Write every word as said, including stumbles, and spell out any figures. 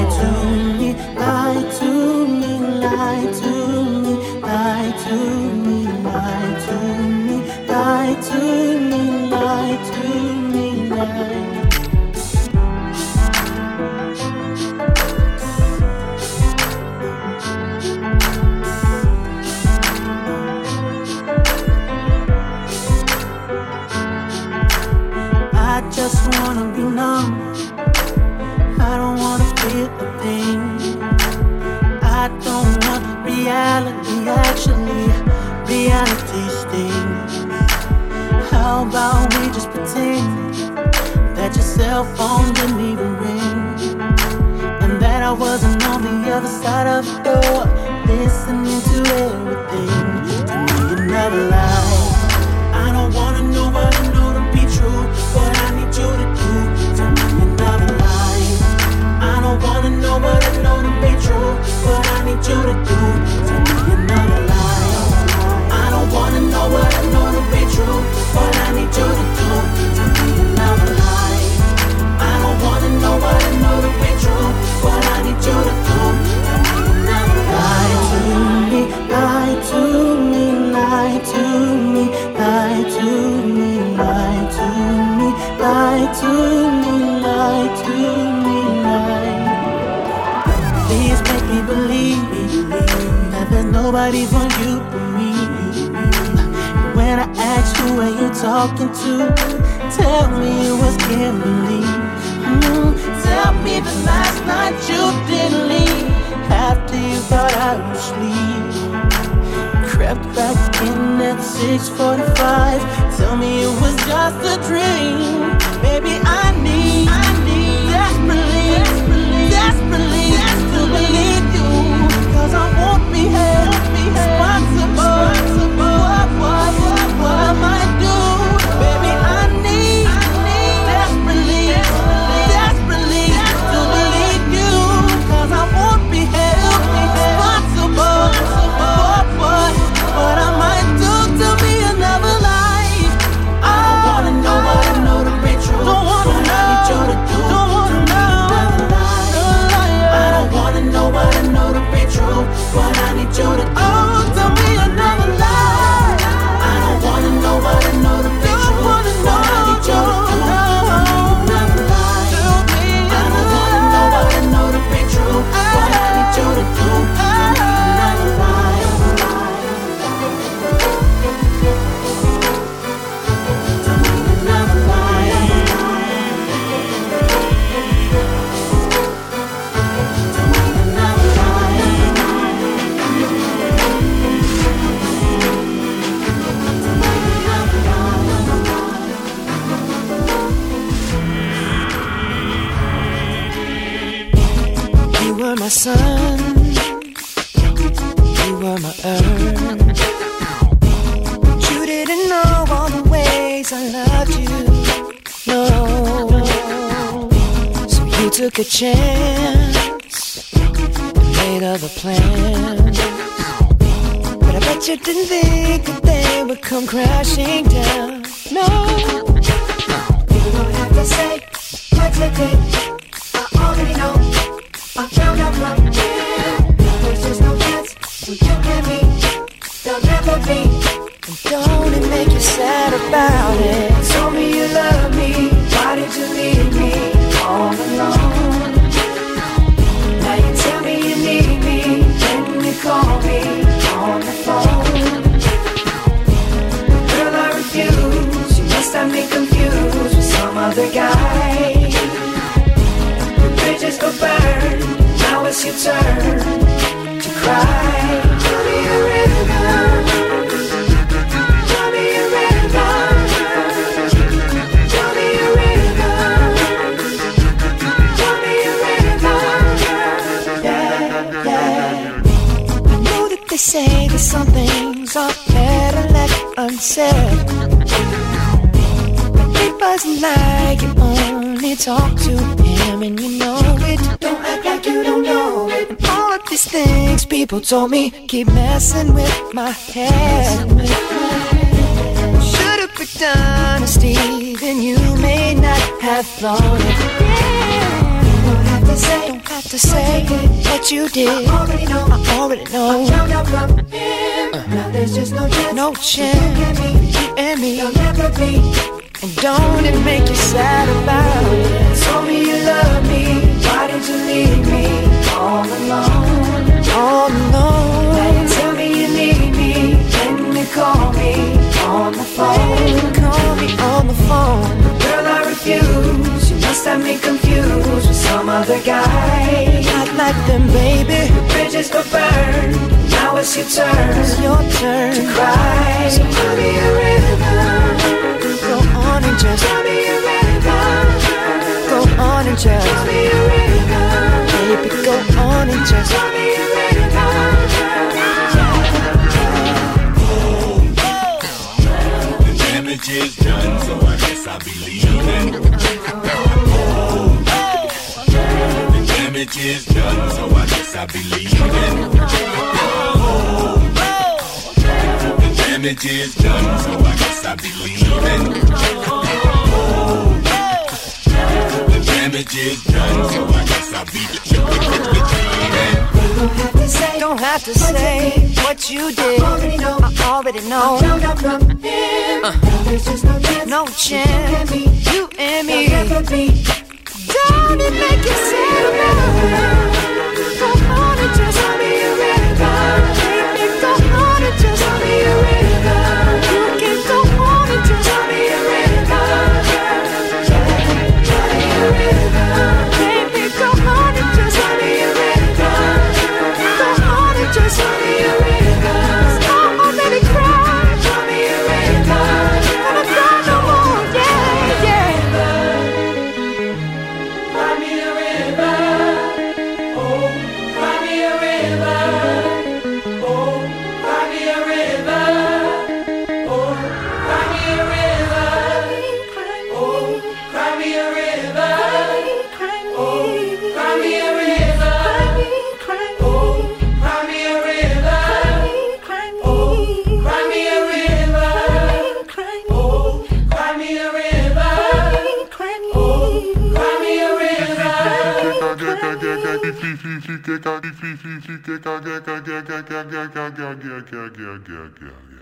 to me, lie to me, lie to me, lie to me, lie to me, lie to me, lie to me, lie. I just wanna be numb. I don't wanna feel a thing. I don't want reality, actually, reality stings. How about we just pretend that your cell phone didn't even ring, and that I wasn't on the other side of the door, listening to everything. To me, another lie. I don't wanna know what I know to be true, but I need you to do. To me, another lie. I don't wanna know what I know to be true, but I need you to do. To me, another lie. I don't wanna know what I know to be true, but I need you to do. To me, another lie. I don't wanna know what I know to be true, but I need you to do. To me, another lie. Lie to me, lie to me, lie to me, lie to me, lie to me, lie to me, lie. Please make me believe that there's nobody for you but me. When I ask you where you talking to, tell me it was Kimberly. Mm, tell me that last night you didn't leave after you thought I would sleep. Crept back in at six forty-five. Tell me it was just a dream. Baby, I need, I need desperately, desperately, desperately to believe you, 'cause I won't be held responsible. What, what, what, what I might do. Baby, I need, I need desperately, desperately to believe you, 'cause I won't be held responsible. What, what, what I might do to be another life. I don't wanna know what I know to be true. Don't wanna know. I need you to do. Don't wanna know. I don't wanna know what I know to be true, but I need you to do. Oh, tell me another lie. I don't wanna know what I know to be true, but I need you to do. Another lie. I don't wanna know what I know to be true, but I need you to do. Another lie. Tell me another lie. Tell me another lie. You were my sun, you were my earth. You didn't know all the ways I loved you, no. So you took a chance and made other plans, but I bet you didn't think that they would come crashing down, no. You don't have to say what you did, I already know. I found out from you. There's just no chance when you and me, there'll never be. And don't it make you sad about it? Told me you love me, why did you leave me all alone? Now you tell me you need me, when you call me on the phone. Girl, I refuse, you must have me confused with some other guy. Bridges go burn, now it's your turn to cry. Tell me a river, tell me a river, tell me a river, tell me a river, yeah, yeah. I know that they say that some things are better left unsaid, but it wasn't like you only talk to him and you know it. Don't act like you don't know it. And all of these things people told me keep messing with my head. Should've picked honesty, then you may not have thought it. Yeah. You don't have to say, don't have to say what you did. I already know, I already know. Uh, now there's just no chance, no chance. You and me, you'll never be. And don't it make you sad about it? Told me you love me, why did you leave me all alone? All alone. Now you tell me you need me, when you call me on the phone. Call me on the phone. Girl, I refuse. You must have me confused with some other guy. Not like them, baby. The bridges were burned. Now it's your turn. It's your turn to cry. So tell me a rhythm. Go on and just tell me a rhythm. Go on and just tell me a rhythm. Baby, go on and just tell me a rhythm. Damage is done, so I guess I'll be leaving. The damage is done, so I guess I'll be leaving. The damage is done, so I guess I'll be leaving. The damage is done, so I guess I'll be leaving. Don't have to say, don't have to say what you did. I already know, I already know. Uh, there's just no chance, no chance. You and me, don't it make you sad about it? Go on and just tell me a rhythm. Baby, go on and just tell me a rhythm. You can go on and just tell me a rhythm. Tell me a rhythm. Baby, go on and just tell me a rhythm. Just tell me a rhythm. I already cried. Tell me a rhythm. Gonna cry no more. Yeah, yeah. Cry me a river. Oh, cry me a river. Oh, cry me a river. Oh, cry me a river. Oh, cry me a river. Oh, cry me a river. Yeah, yeah, yeah, yeah, yeah, yeah, yeah, yeah.